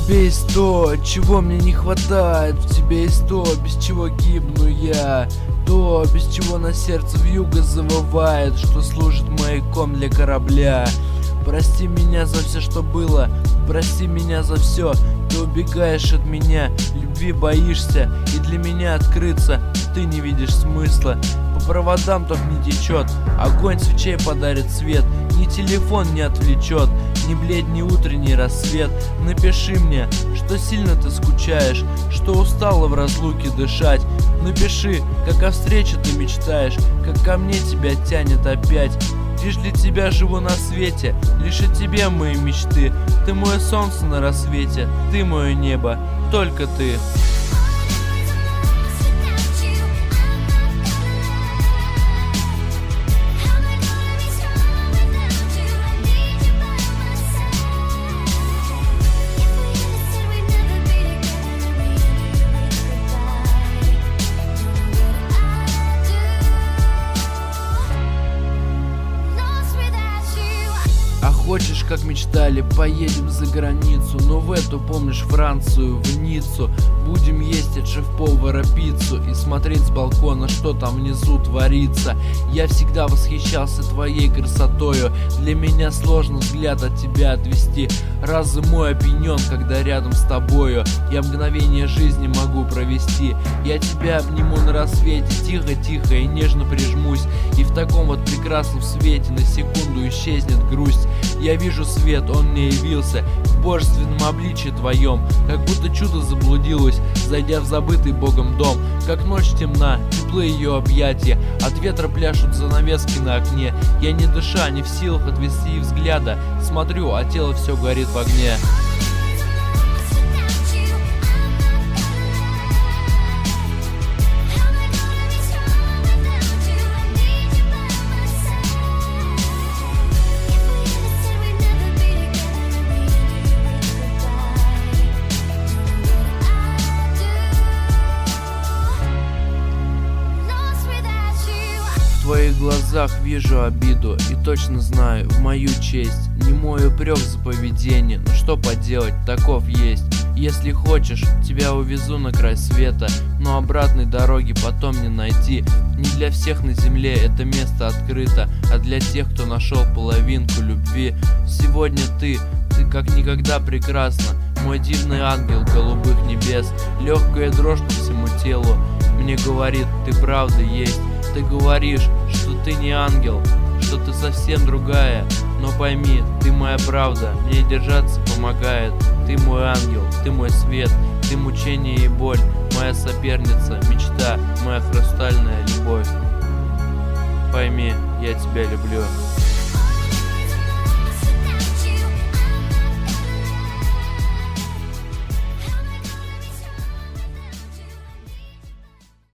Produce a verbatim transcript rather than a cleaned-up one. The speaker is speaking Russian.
тебе есть то, чего мне не хватает. В тебе есть то, без чего гибну я. То, без чего на сердце вьюга завывает, что служит маяком для корабля. Прости меня за все, что было, прости меня за все. Ты убегаешь от меня, любви боишься, и для меня открыться ты не видишь смысла. По проводам ток не течет, огонь свечей подарит свет. Ни телефон не отвлечет, ни бледь, ни утренний рассвет. Напиши мне, что сильно ты скучаешь, что устала в разлуке дышать. Напиши, как о встрече ты мечтаешь, как ко мне тебя тянет опять. Лишь для тебя живу на свете, лишь о тебе мои мечты. Ты мое солнце на рассвете, ты мое небо, только ты. Хочешь, как мечтали, поедем за границу, но в эту, помнишь, Францию, в Ниццу. Будем есть от шеф-повара пиццу и смотреть с балкона, что там внизу творится. Я всегда восхищался твоей красотою, для меня сложно взгляд от тебя отвести. Разум мой опьянен, когда рядом с тобою я мгновение жизни могу провести. Я тебя обниму на рассвете, тихо-тихо и нежно прижмусь, и в таком вот прекрасном свете на секунду исчезнет грусть. Я вижу свет, он мне явился в божественном обличье твоем, как будто чудо заблудилось, зайдя в забытый Богом дом. Как ночь темна, теплы ее объятия, от ветра пляшут занавески на окне. Я не дыша, не в силах отвести взгляда, смотрю, а тело все горит в огне. В твоих глазах вижу обиду и точно знаю, в мою честь не мой упрек за поведение, но что поделать, таков есть. Если хочешь, тебя увезу на край света, но обратной дороги потом не найти. Не для всех на земле это место открыто, а для тех, кто нашел половинку любви. Сегодня ты, ты как никогда прекрасна, мой дивный ангел голубых небес. Легкая дрожь по всему телу мне говорит, ты правда есть. Ты говоришь, что ты не ангел, что ты совсем другая, но пойми, ты моя правда, мне держаться помогает. Ты мой ангел, ты мой свет, ты мучение и боль, моя соперница, мечта, моя хрустальная любовь. Пойми, я тебя люблю.